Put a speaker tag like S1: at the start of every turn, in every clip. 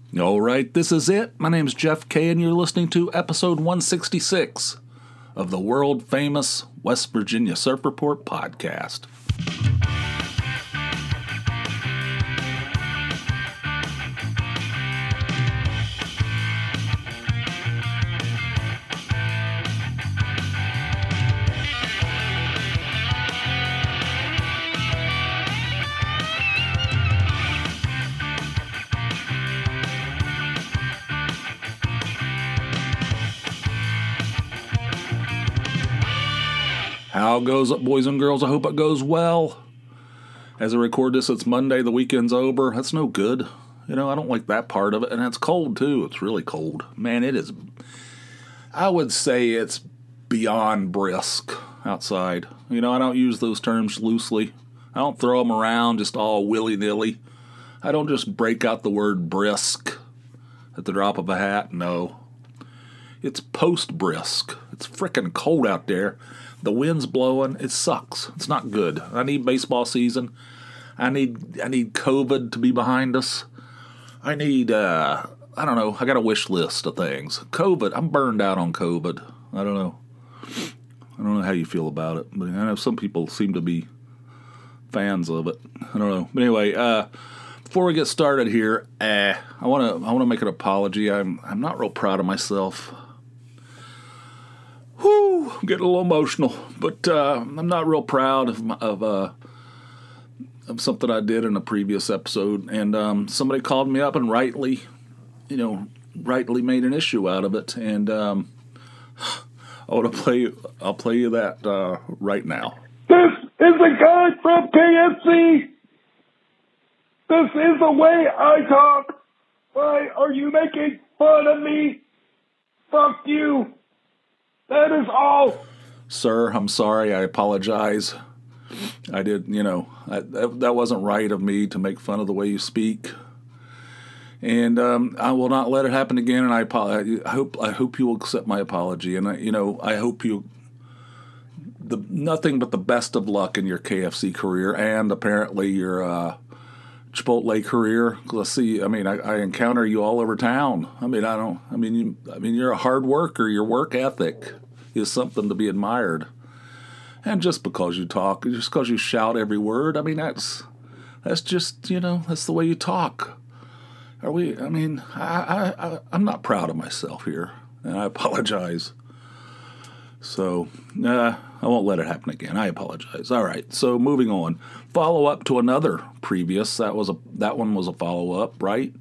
S1: All right, this is it. My name's Jeff Kay, and you're listening to episode 166 of the world-famous West Virginia Surf Report podcast. How goes it, boys and girls? I hope it goes well. As I record this, it's Monday. The weekend's over. That's no good. I don't like that part of it. And it's cold, too. It's really cold. Man, it is. I would say it's beyond brisk outside. I don't use those terms loosely. I don't throw them around just all willy-nilly. I don't just break out the word brisk at the drop of a hat. No. It's post-brisk. It's frickin' cold out there. The wind's blowing. It sucks. It's not good. I need baseball season. I need COVID to be behind us. I need, I don't know. I got a wish list of things. COVID. I'm burned out on COVID. I don't know. I don't know how you feel about it, but I know some people seem to be fans of it. I don't know. But anyway, before we get started here, I want to make an apology. I'm not real proud of myself. Whew, I'm getting a little emotional, but I'm not real proud of something I did in a previous episode, and somebody called me up and rightly made an issue out of it, and I'll play you that right now.
S2: This is a guy from KFC. This is the way I talk. Why are you making fun of me? Fuck you. That is all.
S1: Sir, I'm sorry. I apologize. I did, that wasn't right of me to make fun of the way you speak. And I will not let it happen again, and I hope you will accept my apology. And, I hope nothing but the best of luck in your KFC career and apparently your Chipotle career. Let's see. I encounter you all over town. You're a hard worker. Your work ethic is something to be admired. And just because you talk, just because you shout every word, that's just, that's the way you talk. I'm not proud of myself here, and I apologize. So, I won't let it happen again. I apologize. All right, so moving on. Follow up to another previous. That one was a follow up, right?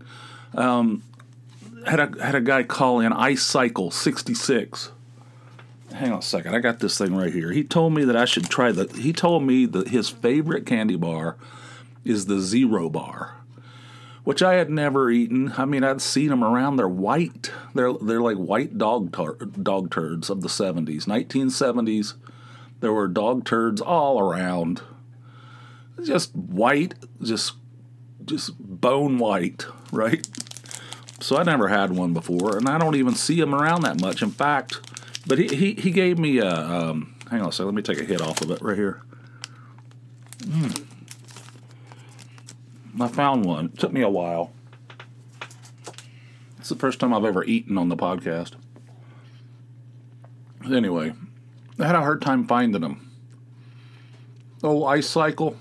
S1: Had a guy call in Ice Cycle 66. Hang on a second. I got this thing right here. He told me that I should try he told me that his favorite candy bar is the Zero Bar, which I had never eaten. I'd seen them around. They're white. They're like white dog turds of the 70s. 1970s, there were dog turds all around. Just white, just bone white, right? So I never had one before, and I don't even see them around that much. In fact, but he gave me a, hang on a second, let me take a hit off of it right here. I found one. It took me a while. It's the first time I've ever eaten on the podcast. Anyway, I had a hard time finding them. Oh, Ice Cycle.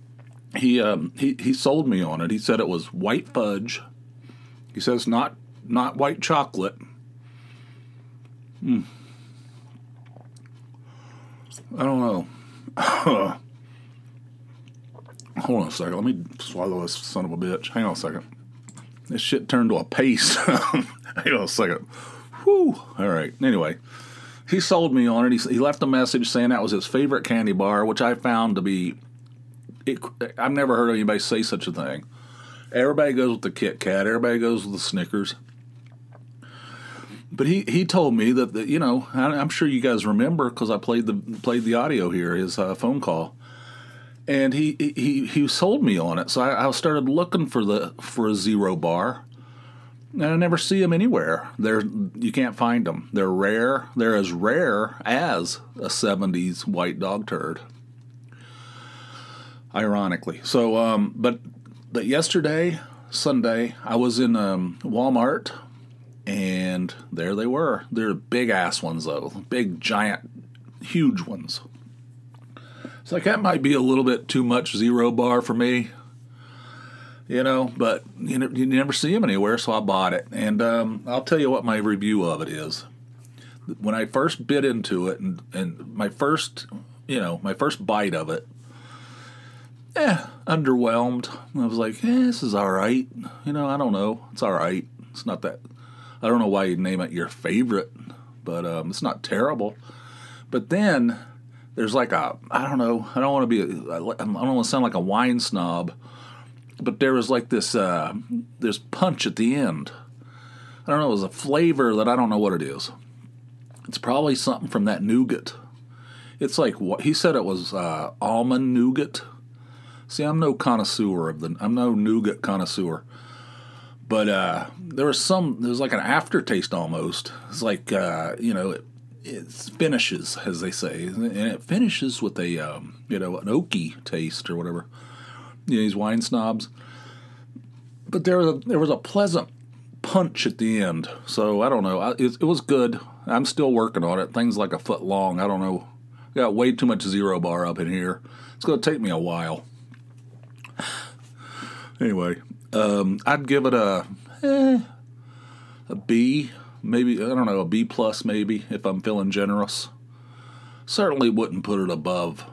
S1: He sold me on it. He said it was white fudge. He says not white chocolate. I don't know. Hold on a second. Let me swallow this son of a bitch. Hang on a second. This shit turned to a paste. Hang on a second. Whew. All right. Anyway, he sold me on it. He left a message saying that was his favorite candy bar, which I found to be... I've never heard anybody say such a thing. Everybody goes with the Kit Kat. Everybody goes with the Snickers. But he told me that I'm sure you guys remember because I played the audio here, his phone call, and he sold me on it. So I started looking for a Zero Bar, and I never see them anywhere. You can't find them. They're rare. They're as rare as a 70s white dog turd. Ironically, so but yesterday Sunday, I was in Walmart, and there they were. They're big-ass ones, though. Big, giant, huge ones. It's like, that might be a little bit too much Zero Bar for me, but you never see them anywhere, so I bought it. And I'll tell you what my review of it is. When I first bit into it, and my first bite of it, underwhelmed. I was like, this is all right. I don't know. It's all right. It's not that. I don't know why you'd name it your favorite, but it's not terrible. But then there's like I don't know. I don't want to sound like a wine snob, but there was like this punch at the end. I don't know. It was a flavor that I don't know what it is. It's probably something from that nougat. It's like what he said it was almond nougat. See, I'm no nougat connoisseur. But there was like an aftertaste almost. It's like, it finishes, as they say. And it finishes with a, an oaky taste or whatever. These wine snobs. But there was a pleasant punch at the end. So, I don't know. It was good. I'm still working on it. Things like a foot long. I don't know. Got way too much Zero Bar up in here. It's going to take me a while. Anyway, I'd give it a B, maybe, I don't know, a B plus maybe, if I'm feeling generous. Certainly wouldn't put it above,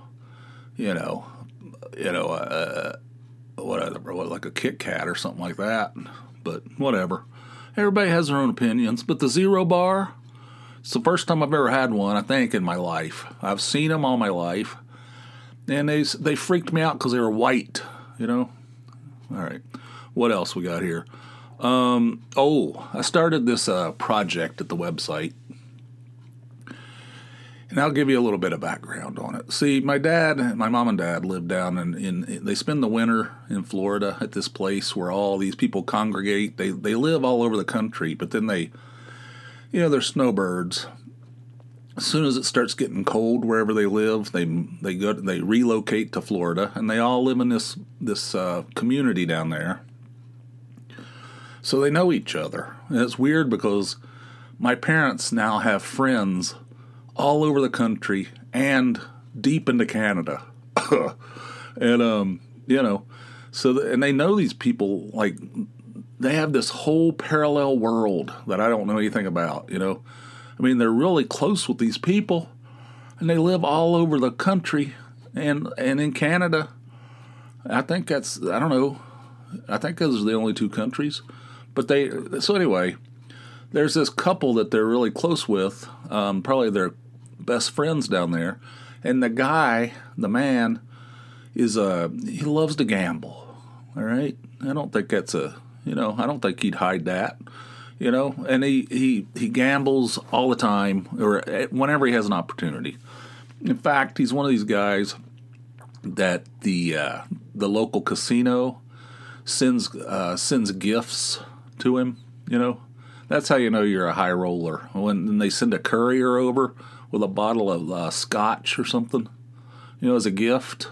S1: whatever, like a Kit Kat or something like that. But whatever. Everybody has their own opinions. But the Zero Bar, it's the first time I've ever had one, I think, in my life. I've seen them all my life. And they freaked me out because they were white, All right. What else we got here? I started this project at the website. And I'll give you a little bit of background on it. See, my mom and dad live down they spend the winter in Florida at this place where all these people congregate. They live all over the country, but then they're snowbirds. As soon as it starts getting cold wherever they live, they relocate to Florida, and they all live in this community down there. So they know each other. And it's weird because my parents now have friends all over the country and deep into Canada. And and they know these people, like, they have this whole parallel world that I don't know anything about, I mean, they're really close with these people, and they live all over the country and in Canada. I think those are the only two countries. But so anyway, there's this couple that they're really close with, probably their best friends down there. And the man, he loves to gamble. All right? I don't think that's I don't think he'd hide that. And he gambles all the time, or whenever he has an opportunity. In fact, he's one of these guys that the local casino sends gifts to him. That's how you know you're a high roller. When they send a courier over with a bottle of scotch or something, as a gift.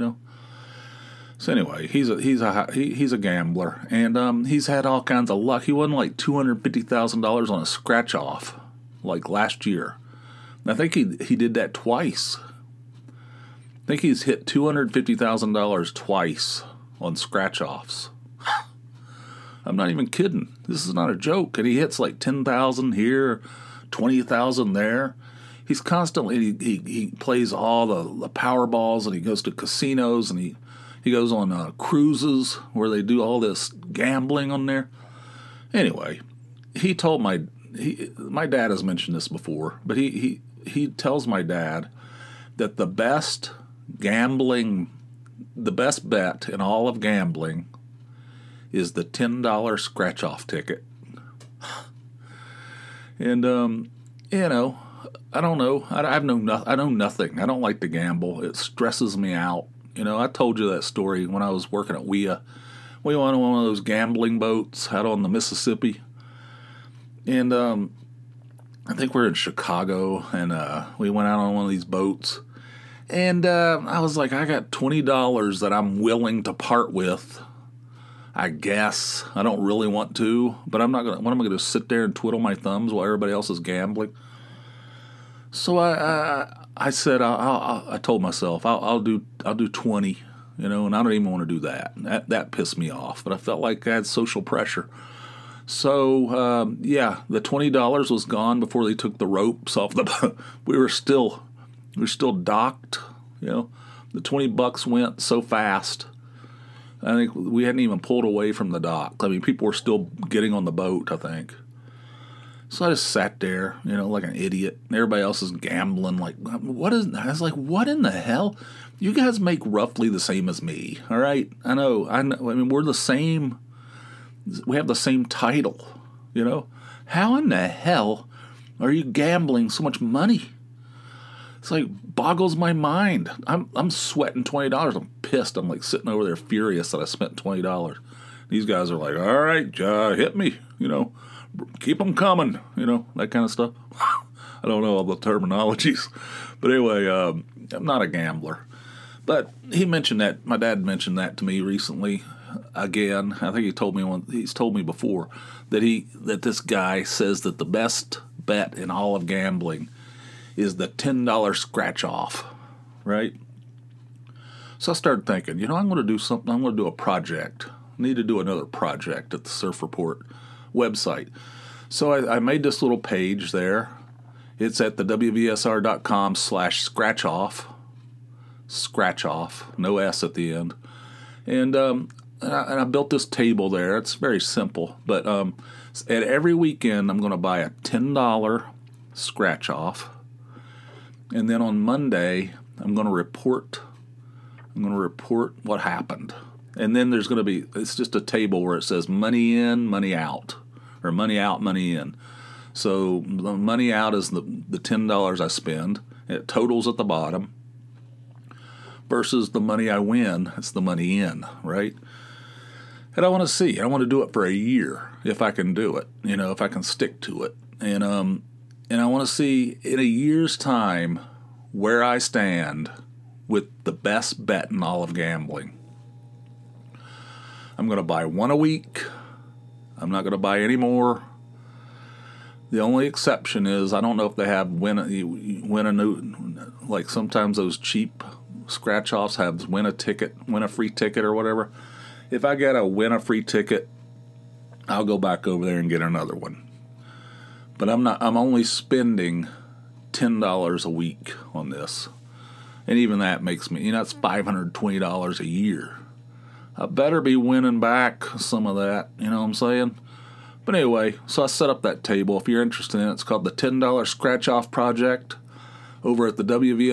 S1: So anyway, he's a gambler, and he's had all kinds of luck. He won like $250,000 on a scratch off, like last year. And I think he did that twice. I think he's hit $250,000 twice on scratch offs. I'm not even kidding. This is not a joke. And he hits like 10,000 here, 20,000 there. He's constantly he plays all the Powerballs, and he goes to casinos, and he goes on cruises where they do all this gambling on there. Anyway, he told my dad has mentioned this before, but he tells my dad that the best bet in all of gambling is the $10 scratch-off ticket. And I don't know. I know nothing. I don't like to gamble. It stresses me out. I told you that story when I was working at WIA. We went on one of those gambling boats out on the Mississippi. And I think we're in Chicago, and we went out on one of these boats. And I was like, I got $20 that I'm willing to part with. I guess I don't really want to, but I'm not gonna. What am I gonna sit there and twiddle my thumbs while everybody else is gambling? So I said I told myself I'll do 20, and I don't even want to do that. That pissed me off, but I felt like I had social pressure. So the $20 was gone before they took the ropes off the boat. We were still docked. The $20 went so fast. I think we hadn't even pulled away from the dock. I mean, people were still getting on the boat, I think. So I just sat there, like an idiot. Everybody else is gambling. Like, I was like, what in the hell? You guys make roughly the same as me, all right? I know. I mean, we're the same. We have the same title, How in the hell are you gambling so much money? It's like boggles my mind. I'm sweating $20. I'm pissed. I'm like sitting over there furious that I spent $20. These guys are like, all right, hit me, keep them coming, that kind of stuff. I don't know all the terminologies, but anyway, I'm not a gambler. But he mentioned that. My dad mentioned that to me recently. Again, I think he's told me before that this guy says that the best bet in all of gambling is the $10 scratch off, right? So I started thinking, I'm going to do something. I'm going to do a project. I need to do another project at the Surf Report website. So I made this little page there. It's at the wvsr.com/scratch-off. Scratch off, no S at the end. And I built this table there. It's very simple. But at every weekend, I'm going to buy a $10 scratch off. And then on Monday, I'm going to report what happened. And then there's going to be, it's just a table where it says money in, money out, or money out, money in. So the money out is the $10 I spend. It totals at the bottom. Versus the money I win, it's the money in, right? And I want to do it for a year if I can do it, if I can stick to it. And I want to see in a year's time where I stand with the best bet in all of gambling. I'm going to buy one a week. I'm not going to buy any more. The only exception is I don't know if they have win a new, like sometimes those cheap scratch-offs have win a free ticket or whatever. If I get a win a free ticket, I'll go back over there and get another one. But I'm only spending $10 a week on this. And even that makes me, that's $520 a year. I better be winning back some of that, you know what I'm saying? But anyway, so I set up that table. If you're interested in it, it's called the $10 Scratch-Off Project over at the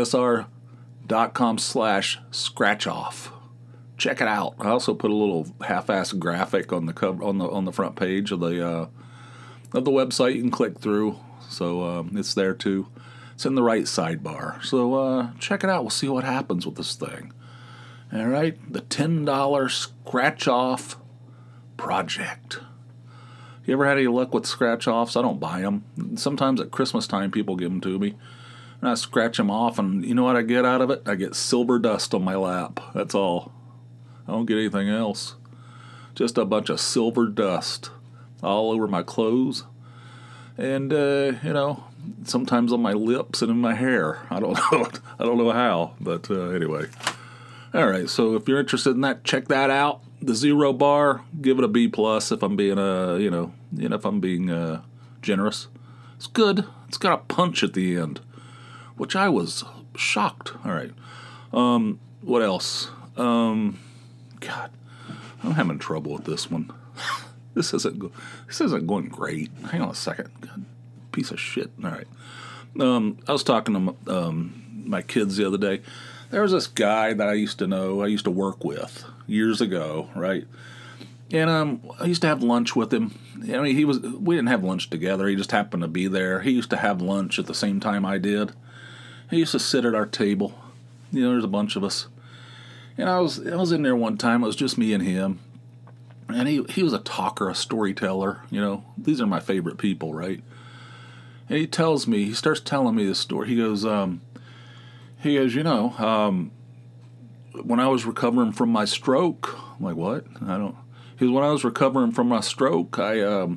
S1: wvsr.com/scratch-off. Check it out. I also put a little half-assed graphic on the cover on the front page of the website. You can click through, so it's there too. It's in the right sidebar. So check it out. We'll see what happens with this thing. All right, the $10 Scratch-Off Project. You ever had any luck with scratch-offs? I don't buy them. Sometimes at Christmas time, people give them to me. And I scratch them off, and you know what I get out of it? I get silver dust on my lap. That's all. I don't get anything else. Just a bunch of silver dust all over my clothes. And, sometimes on my lips and in my hair. I don't know how, but anyway. All right, so if you're interested in that, check that out. The Zero Bar, give it a B+ if I'm being if I'm being generous. It's good. It's got a punch at the end, which I was shocked. All right. What else? God, I'm having trouble with this one. This isn't going great. Hang on a second. God, piece of shit. All right. I was talking to my kids the other day. There was this guy that I used to work with years ago, right? And I used to have lunch with him. I mean, we didn't have lunch together. He just happened to be there. He used to have lunch at the same time I did. He used to sit at our table. There's a bunch of us. And I was in there one time. It was just me and him. And he was a talker, a storyteller. These are my favorite people, right? And he starts telling me this story. He goes, when I was recovering from my stroke, I'm like, what? Because when I was recovering from my stroke, I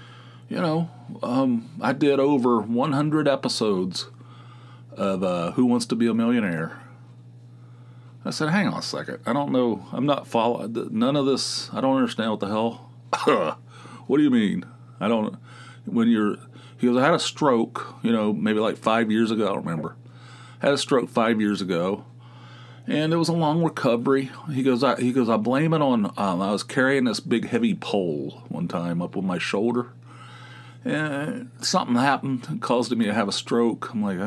S1: did over 100 episodes of Who Wants to Be a Millionaire. I said, hang on a second. I don't know. I'm not following none of this. I don't understand what the hell. What do you mean? I don't. He goes, I had a stroke, maybe like 5 years ago. I don't remember. I had a stroke 5 years ago. And it was a long recovery. He goes, I blame it on, I was carrying this big heavy pole one time up on my shoulder. And something happened and caused me to have a stroke. I'm like,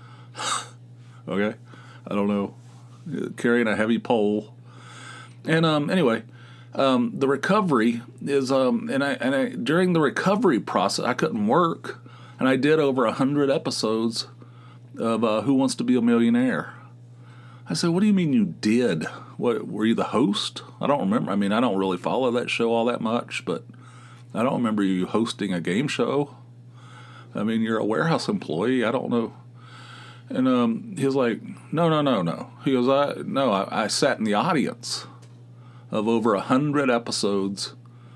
S1: okay, I don't know. Carrying a heavy pole. And anyway, the recovery is, and I during the recovery process, I couldn't work. And I did over 100 episodes of Who Wants to Be a Millionaire. I said, what do you mean you did? What, were you the host? I don't remember. I mean, I don't really follow that show all that much, but I don't remember you hosting a game show. I mean, you're a warehouse employee. I don't know. And he was like, no. He goes, I sat in the audience of over 100 episodes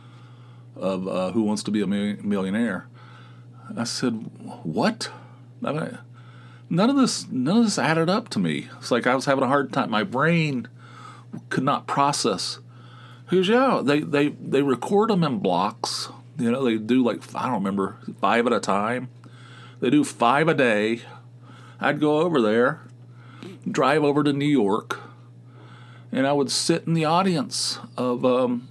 S1: of Who Wants to Be a Millionaire. I said, what? I mean, None of this added up to me. It's like I was having a hard time. My brain could not process. He goes, yeah, they record them in blocks. They do like, I don't remember, 5 at a time. They do 5 a day. I'd go over there, drive over to New York, and I would sit in the audience of, and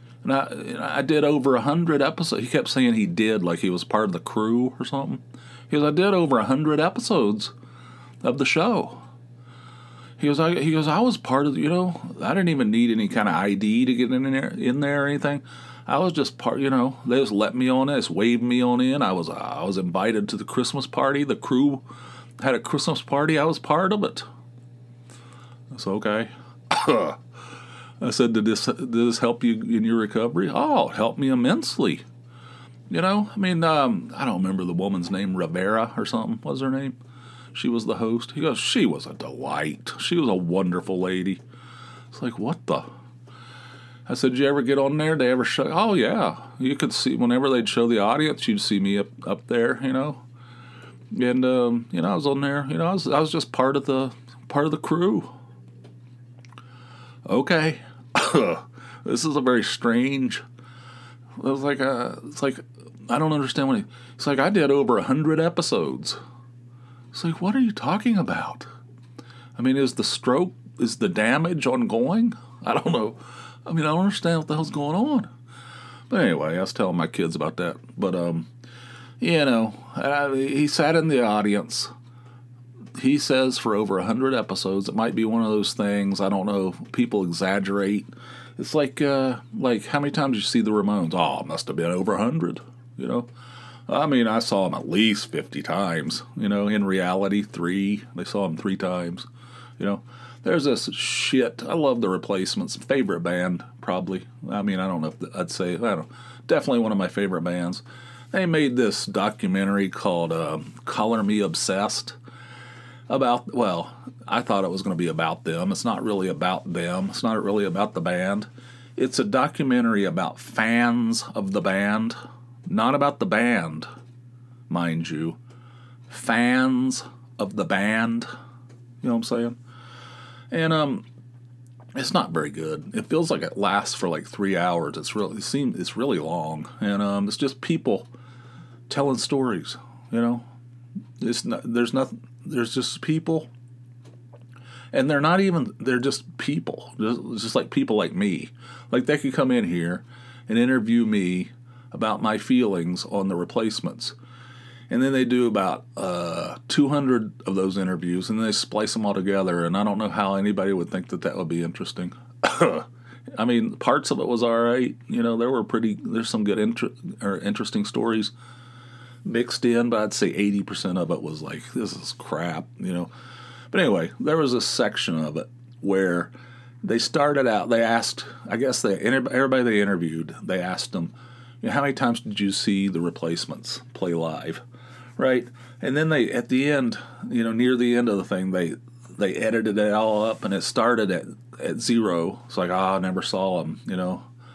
S1: I did over 100 episodes. He kept saying he did, like he was part of the crew or something. He goes, I did over 100 episodes of the show. He goes, I was part of, I didn't even need any kind of ID to get in there or anything. I was just part, they just let me on in, just waved me on in. I was invited to the Christmas party. The crew had a Christmas party. I was part of it. That's okay. I said, did this help you in your recovery? Oh, it helped me immensely. I don't remember the woman's name, Rivera or something was her name. She was the host. He goes, she was a delight. She was a wonderful lady. It's like, what the? I said, did you ever get on there? Did they ever show? Oh, yeah. You could see, whenever they'd show the audience, you'd see me up there, And, I was on there. I was just part of the crew. Okay. This is a very strange. It was like it's like, I don't understand it's like I did over 100 episodes. It's like, what are you talking about? I mean, is the damage ongoing? I don't know. I mean, I don't understand what the hell's going on. But anyway, I was telling my kids about that. But, he sat in the audience. He says for over 100 episodes. It might be one of those things. I don't know. People exaggerate. It's like how many times did you see the Ramones? Oh, it must have been over 100, I mean, I saw them at least 50 times, in reality, 3. They saw them 3 times, There's this shit. I love the Replacements. Favorite band, probably. I mean, I don't know if I'd say, definitely one of my favorite bands. They made this documentary called Color Me Obsessed about, I thought it was going to be about them. It's not really about them. It's not really about the band. It's a documentary about fans of the band. Not about the band, mind you. Fans of the band. You know what I'm saying? And it's not very good. It feels like it lasts for like 3 hours. It's really long. And it's just people telling stories, There's just people. And they're just people. Just like people like me. Like they could come in here and interview me about my feelings on the Replacements. And then they do about 200 of those interviews, and they splice them all together, and I don't know how anybody would think that would be interesting. I mean, parts of it was all right. There's some good interesting stories mixed in, but I'd say 80% of it was like, this is crap, But anyway, there was a section of it where they started out, they asked, everybody they interviewed, they asked them, how many times did you see the Replacements play live, right? And then they, at the end, near the end of the thing, they edited it all up, and it started at 0. It's like, I never saw them,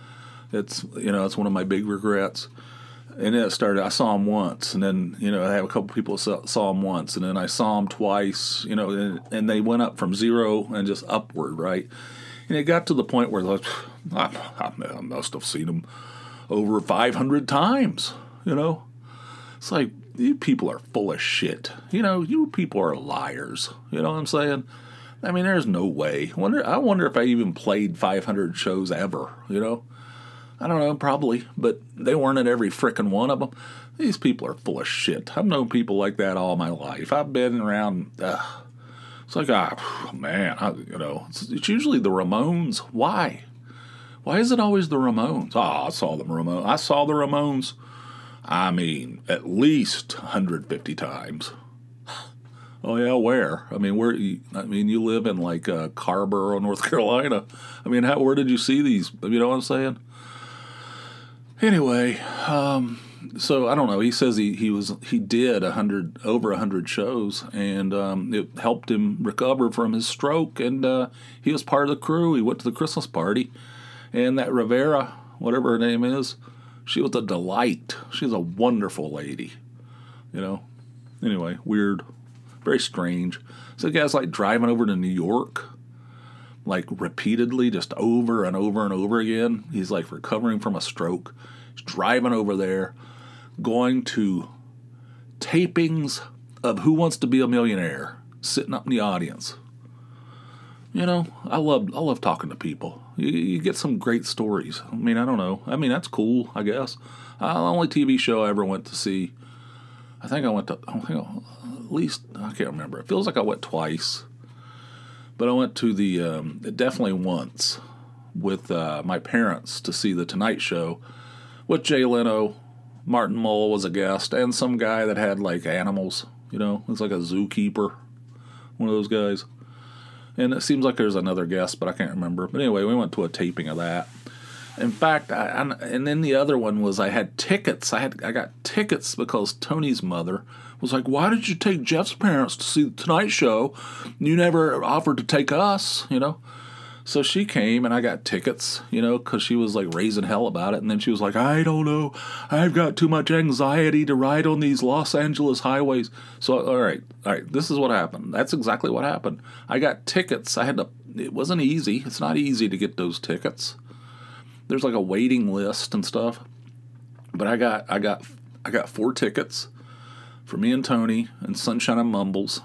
S1: It's it's one of my big regrets. And then it started. I saw him once, and then I have a couple people saw him once, and then I saw him twice. And they went up from zero and just upward, right? And it got to the point where I must have seen him over 500 times. It's like, you people are full of shit. You people are liars. You know what I'm saying? I mean, there's no way. I wonder if I even played 500 shows ever. I don't know, probably, but they weren't at every frickin' one of them. These people are full of shit. I've known people like that all my life. I've been around. It's like, man, it's usually the Ramones. Why? Why is it always the Ramones? I saw the Ramones. I saw the Ramones. I mean, at least 150 times. Oh yeah, where? I mean, you live in like Carborough, North Carolina. I mean, where did you see these? You know what I'm saying? Anyway, so I don't know. He says he did over 100 shows, and it helped him recover from his stroke. And he was part of the crew. He went to the Christmas party, and that Rivera, whatever her name is, she was a delight. She's a wonderful lady. Anyway, weird, very strange. So the guy's like driving over to New York, like repeatedly, just over and over and over again. He's like recovering from a stroke. He's driving over there, going to tapings of Who Wants to Be a Millionaire, sitting up in the audience. I love talking to people. You get some great stories. I mean, I don't know. I mean, that's cool, I guess. The only TV show I ever went to see, I think at least, I can't remember. It feels like I went twice. But I went to definitely once with my parents to see The Tonight Show with Jay Leno. Martin Mull was a guest, and some guy that had like animals. It's like a zookeeper, one of those guys. And it seems like there's another guest, but I can't remember. But anyway, we went to a taping of that. In fact, and then the other one was I had tickets. I got tickets because Tony's mother was like, "Why did you take Jeff's parents to see The Tonight Show? You never offered to take us, So she came, and I got tickets, because she was like raising hell about it. And then she was like, "I don't know. I've got too much anxiety to ride on these Los Angeles highways." So, all right, this is what happened. That's exactly what happened. I got tickets. It wasn't easy. It's not easy to get those tickets. There's like a waiting list and stuff. But I got 4 tickets for me and Tony and Sunshine and Mumbles,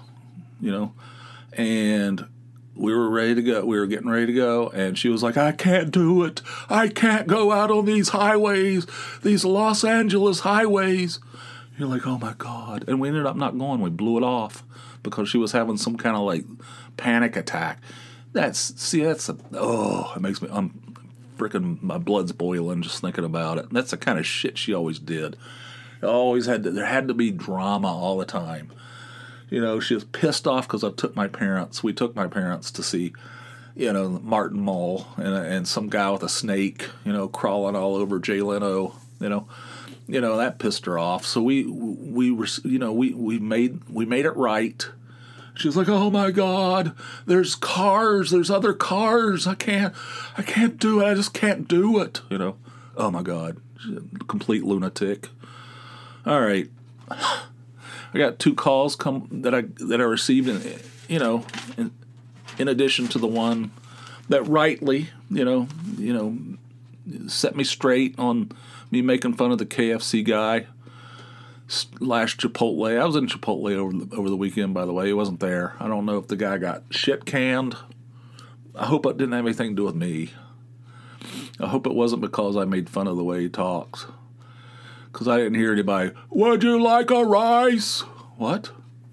S1: and we were ready to go. We were getting ready to go, and she was like, "I can't do it. I can't go out on these highways, these Los Angeles highways." You're like, "Oh my God." And we ended up not going. We blew it off because she was having some kind of like panic attack. It makes me, my blood's boiling just thinking about it. That's the kind of shit she always did. There had to be drama all the time. She was pissed off because we took my parents to see, Martin Mull and some guy with a snake, crawling all over Jay Leno, that pissed her off. So we made it right. She was like, "Oh my God, there's cars, there's other cars. I can't do it. I just can't do it. Oh my God, complete lunatic." All right. I got 2 calls that I received, in addition to the one that rightly, set me straight on me making fun of the KFC guy / Chipotle. I was in Chipotle over the weekend, by the way. He wasn't there. I don't know if the guy got shit canned. I hope it didn't have anything to do with me. I hope it wasn't because I made fun of the way he talks. Because I didn't hear anybody, "Would you like a rice?" What?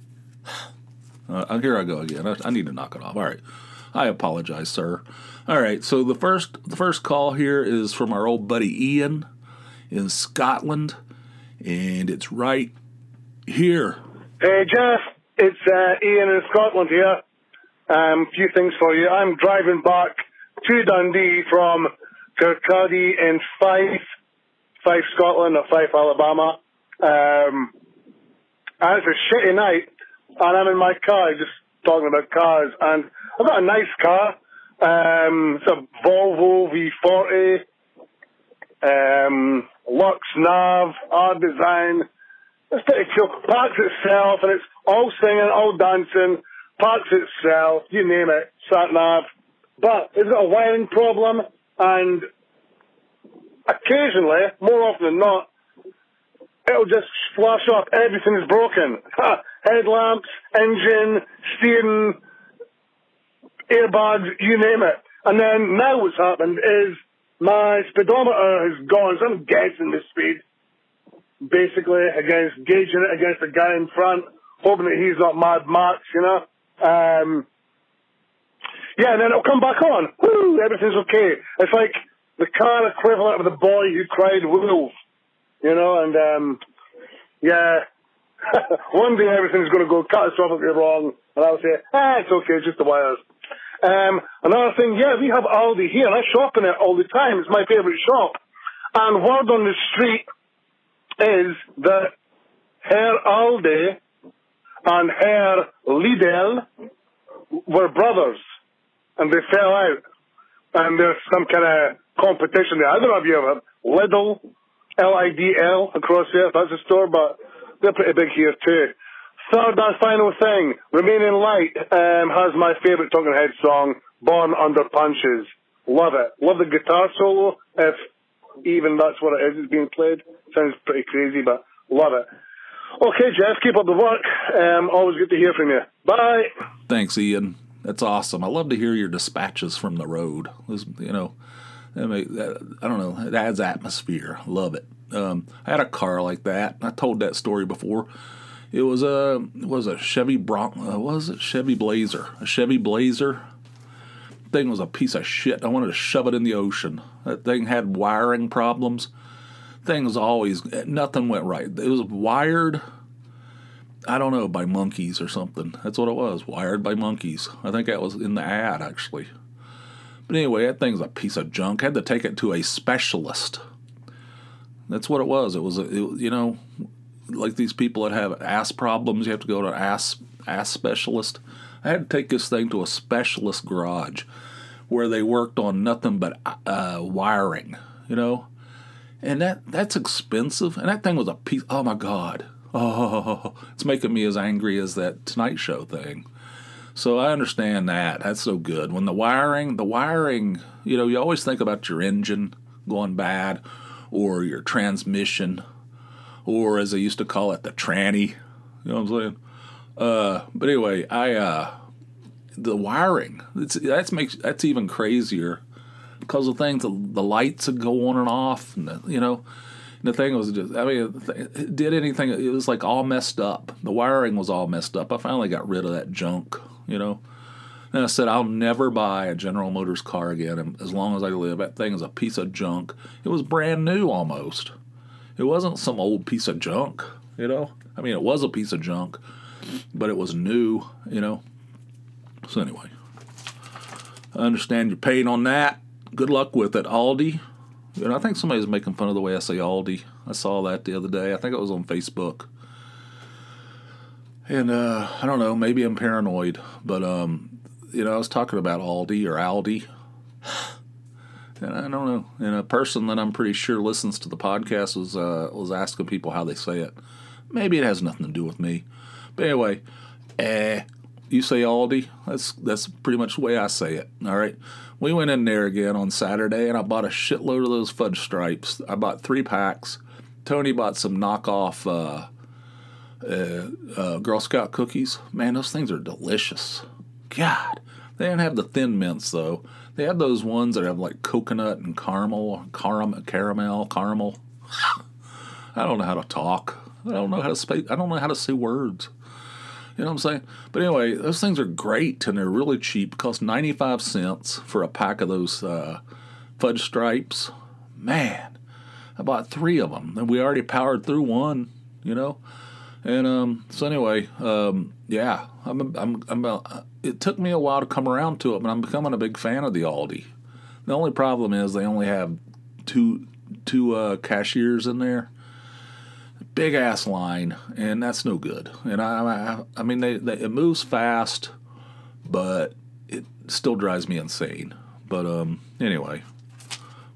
S1: Here I go again. I need to knock it off. All right. I apologize, sir. All right. So the first call here is from our old buddy Ian in Scotland, and it's right here.
S2: Hey, Jeff. It's Ian in Scotland here. Few things for you. I'm driving back to Dundee from Kirkcaldy in Fife, Scotland, or Fife, Alabama. And it's a shitty night, and I'm in my car, just talking about cars, and I've got a nice car. It's a Volvo V40.
S3: Lux Nav, R Design. It's pretty cool. Parks itself, and it's all singing, all dancing. Parks itself, you name it, sat nav. But it's got a wiring problem, and occasionally, more often than not, it'll just flash up. Everything is broken. Headlamps, engine, steering, airbags, you name it. And then now what's happened is my speedometer has gone. So I'm guessing the speed, basically, gauging it against the guy in front, hoping that he's not Mad Max, you know. Yeah, and then it'll come back on. Woo, everything's okay. It's like the car equivalent of the boy who cried wolf, you know, and, yeah. One day everything's going to go catastrophically wrong, and I'll say, it's okay, it's just the wires. Another thing, yeah, we have Aldi here, and I shop in it all the time. It's my favourite shop. And word on the street is that Herr Aldi and Herr Lidl were brothers, and they fell out. And there's some kind of competition there. I don't know if you ever Lidl, Lidl across here, that's a store, but they're pretty big here too. Third and final thing, Remaining Light has my favourite Talking Heads song, Born Under Punches. Love it. Love the guitar solo, if even that's what it is being played. Sounds pretty crazy, but love it. Okay, Jeff, keep up the work. Always good to hear from you. Bye.
S1: Thanks, Ian. That's awesome. I love to hear your dispatches from the road. You know, I don't know, it adds atmosphere. Love it. I had a car like that. I told that story before. It was a Chevy Chevy Blazer. A Chevy Blazer. Thing was a piece of shit. I wanted to shove it in the ocean. That thing had wiring problems. Things always, nothing went right. It was wired, I don't know, by monkeys or something. That's what it was, wired by monkeys. I think that was in the ad, actually. But anyway, that thing's a piece of junk. I had to take it to a specialist. That's what it was. It was, you know, like these people that have ass problems, you have to go to an ass specialist. I had to take this thing to a specialist garage where they worked on nothing but wiring, you know. And that's expensive. And that thing was a piece, oh my God. Oh, it's making me as angry as that Tonight Show thing. So I understand that. That's so good. When the wiring, you know, you always think about your engine going bad, or your transmission, or as they used to call it, the tranny. You know what I'm saying? But anyway, the wiring, that's even crazier, because of things, the lights would go on and off, and you know, and the thing was just, I mean, it did anything, it was like all messed up. The wiring was all messed up. I finally got rid of that junk, you know. And I said, I'll never buy a General Motors car again as long as I live. That thing is a piece of junk. It was brand new almost. It wasn't some old piece of junk, you know. I mean, it was a piece of junk, but it was new, you know. So anyway, I understand your pain on that. Good luck with it, Aldi. You know, I think somebody's making fun of the way I say Aldi. I saw that the other day. I think it was on Facebook. And I don't know, maybe I'm paranoid, but you know, I was talking about Aldi or Aldi. And I don't know. And a person that I'm pretty sure listens to the podcast was asking people how they say it. Maybe it has nothing to do with me. But anyway, you say Aldi? That's pretty much the way I say it. All right. We went in there again on Saturday, and I bought a shitload of those fudge stripes. I bought 3 packs. Tony bought some knockoff Girl Scout cookies. Man, those things are delicious. God, they didn't have the thin mints though. They have those ones that have like coconut and caramel. I don't know how to talk. I don't know how to speak. I don't know how to say words. You know what I'm saying? But anyway, those things are great, and they're really cheap. Cost 95 cents for a pack of those fudge stripes. Man, I bought 3 of them, and we already powered through one. You know, and so anyway, yeah, it took me a while to come around to it, but I'm becoming a big fan of the Aldi. The only problem is they only have two cashiers in there. Big ass line, and that's no good. And I mean, it moves fast, but it still drives me insane. But anyway,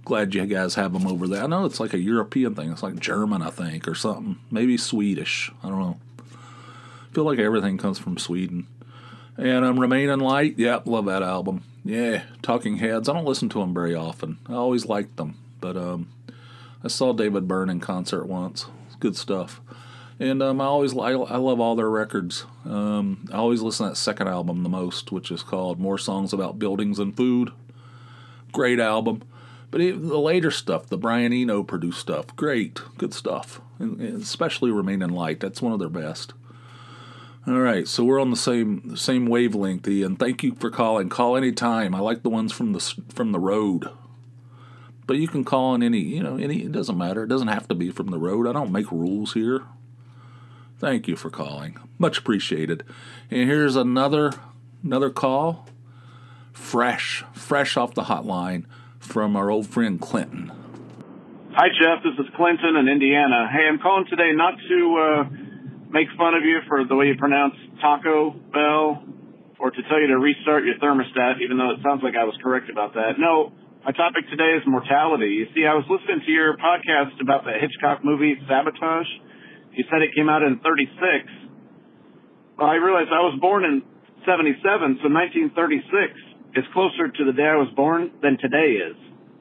S1: Glad you guys have them over there. I know it's like a European thing. It's like German, I think, or something. Maybe Swedish. I don't know. I feel like everything comes from Sweden. And Remain in Light. Yep, love that album. Yeah, Talking Heads. I don't listen to them very often. I always liked them. But I saw David Byrne in concert once. It's good stuff. And I love all their records. I always listen to that second album the most, which is called More Songs About Buildings and Food. Great album. But the later stuff, the Brian Eno produced stuff, great, good stuff. And especially Remain in Light. That's one of their best. All right, so we're on the same wavelength, Ian. Thank you for calling. Call anytime. I like the ones from the road. But you can call on any. It doesn't matter. It doesn't have to be from the road. I don't make rules here. Thank you for calling. Much appreciated. And here's another call. Fresh off the hotline from our old friend Clinton.
S4: Hi, Jeff. This is Clinton in Indiana. Hey, I'm calling today not to make fun of you for the way you pronounce Taco Bell or to tell you to restart your thermostat, even though it sounds like I was correct about that. No, my topic today is mortality. You see, I was listening to your podcast about the Hitchcock movie Sabotage. You said it came out in 1936. Well, I realized I was born in 1977, so 1936 is closer to the day I was born than today is.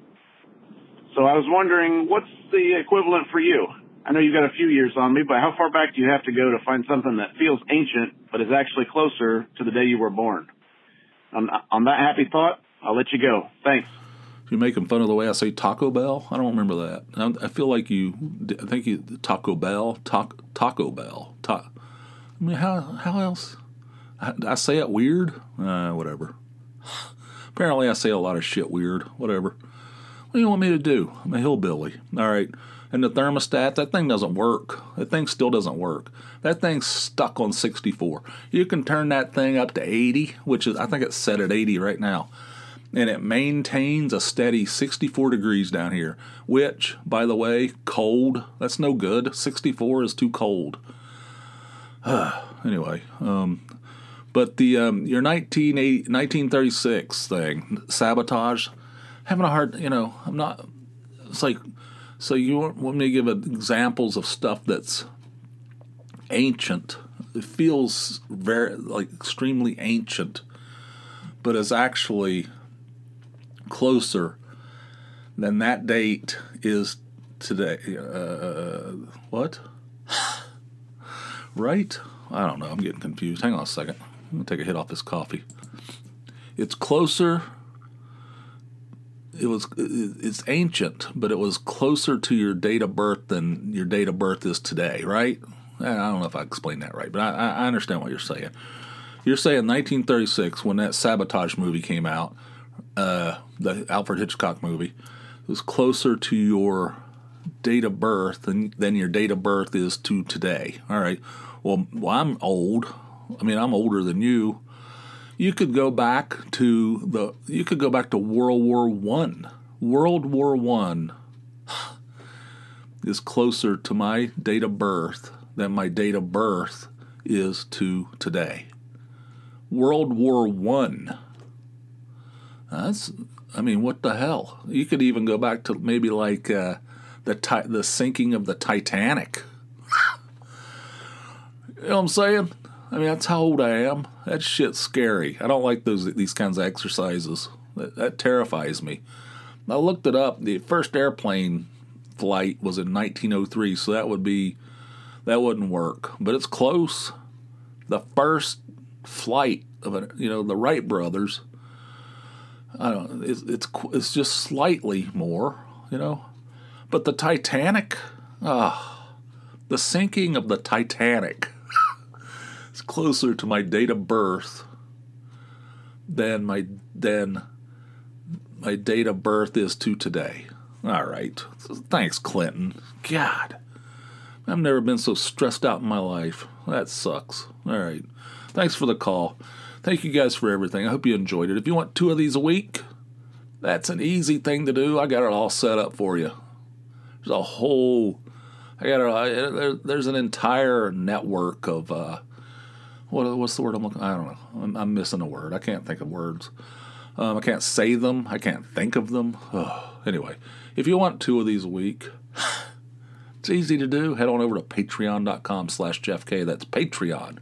S4: So I was wondering, what's the equivalent for you? I know you've got a few years on me, but how far back do you have to go to find something that feels ancient, but is actually closer to the day you were born? On that happy thought, I'll let you go. Thanks.
S1: You're making fun of the way I say Taco Bell? I don't remember that. I feel like I think you, Taco Bell, Taco Bell. I mean, how else? I say it weird? Whatever. Apparently I say a lot of shit weird. Whatever. What do you want me to do? I'm a hillbilly. All right. And the thermostat, that thing doesn't work. That thing still doesn't work. That thing's stuck on 64. You can turn that thing up to 80, which is, I think it's set at 80 right now. And it maintains a steady 64 degrees down here, which, by the way, cold. That's no good. 64 is too cold. Anyway, but the your 1936 thing, Sabotage, having a hard, I'm not, it's like, so you want me to give examples of stuff that's ancient. It feels very, extremely ancient, but is actually closer than that date is today. What? Right? I don't know. I'm getting confused. Hang on a second. I'm going to take a hit off this coffee. It's closer. It's ancient, but it was closer to your date of birth than your date of birth is today, right? I don't know if I explained that right, but I understand what you're saying. You're saying 1936, when that Sabotage movie came out, the Alfred Hitchcock movie, it was closer to your date of birth than your date of birth is to today. All right. Well, I'm old. I mean, I'm older than you. You could go back to World War I. World War I is closer to my date of birth than my date of birth is to today. World War I. What the hell? You could even go back to maybe like the sinking of the Titanic. You know what I'm saying? I mean, that's how old I am. That shit's scary. I don't like these kinds of exercises. That terrifies me. I looked it up. The first airplane flight was in 1903, so that wouldn't work. But it's close. The first flight of the Wright brothers. I don't know. It's just slightly more, But the Titanic, the sinking of the Titanic. It's closer to my date of birth than my date of birth is to today. All right. Thanks, Clinton. God, I've never been so stressed out in my life. That sucks. All right. Thanks for the call. Thank you guys for everything. I hope you enjoyed it. If you want 2 of these a week, that's an easy thing to do. I got it all set up for you. There's an entire network of what's the word I'm looking? I don't know. I'm missing a word. I can't think of words. I can't say them. I can't think of them. Anyway, if you want 2 of these a week, it's easy to do. Head on over to patreon.com/JeffK. That's Patreon,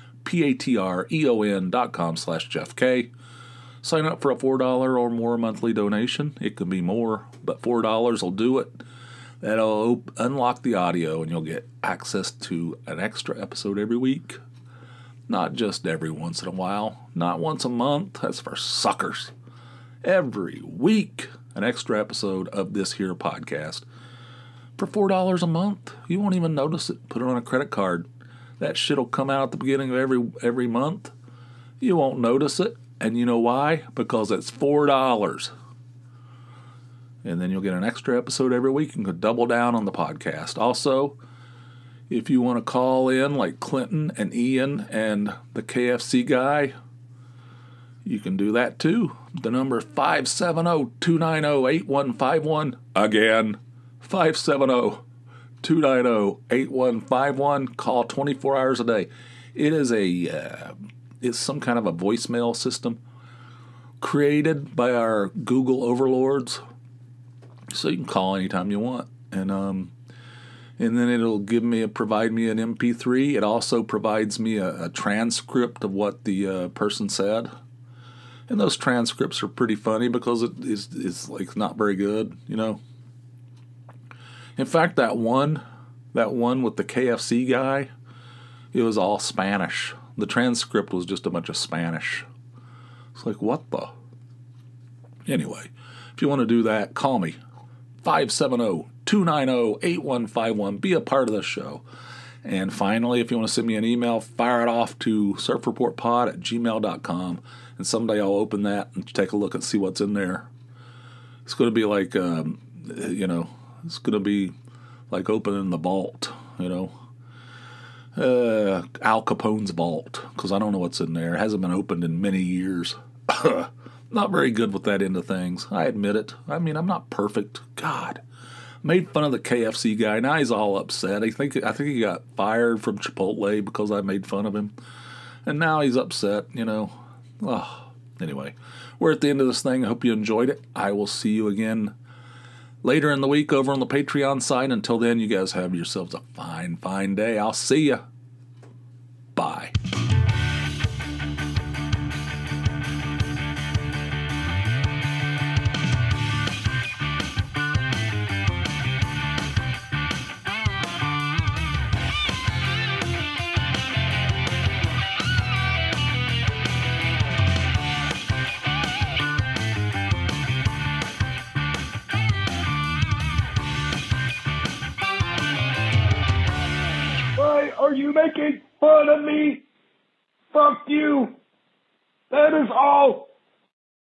S1: patreon.com/JeffK. Sign up for a $4 or more monthly donation. It can be more, but $4 will do it. That'll unlock the audio, and you'll get access to an extra episode every week. Not just every once in a while. Not once a month. That's for suckers. Every week, an extra episode of this here podcast. For $4 a month, you won't even notice it. Put it on a credit card. That shit will come out at the beginning of every month. You won't notice it. And you know why? Because it's $4. And then you'll get an extra episode every week and go double down on the podcast. Also, if you want to call in like Clinton and Ian and the KFC guy, you can do that too. The number is 570-290-8151. Again, 570-290-8151. Call 24 hours a day. It is it's some kind of a voicemail system created by our Google overlords. So you can call anytime you want. And then it'll provide me an MP3. It also provides me a transcript of what the person said. And those transcripts are pretty funny because it's like not very good, you know. In fact, that one with the KFC guy, it was all Spanish. The transcript was just a bunch of Spanish. It's like, what the? Anyway, if you want to do that, call me. 570-290-8151. Be a part of the show. And finally, if you want to send me an email, fire it off to surfreportpod@gmail.com. And someday I'll open that and take a look and see what's in there. It's going to be like, it's going to be like opening the vault, Al Capone's vault, because I don't know what's in there. It hasn't been opened in many years. Not very good with that end of things. I admit it. I mean, I'm not perfect. God. Made fun of the KFC guy. Now he's all upset. I think he got fired from Chipotle because I made fun of him. And now he's upset, Oh, anyway, we're at the end of this thing. I hope you enjoyed it. I will see you again later in the week over on the Patreon side. Until then, you guys have yourselves a fine, fine day. I'll see you. Bye.
S2: Why are you making fun of me? Fuck you. That is all.